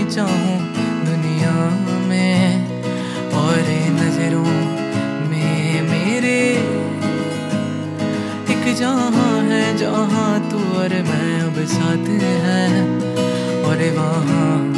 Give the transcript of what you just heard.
चाहूं दुनिया में, और नजरों में मेरे एक जहां है जहां तू और मैं अब साथ हैं, और वहां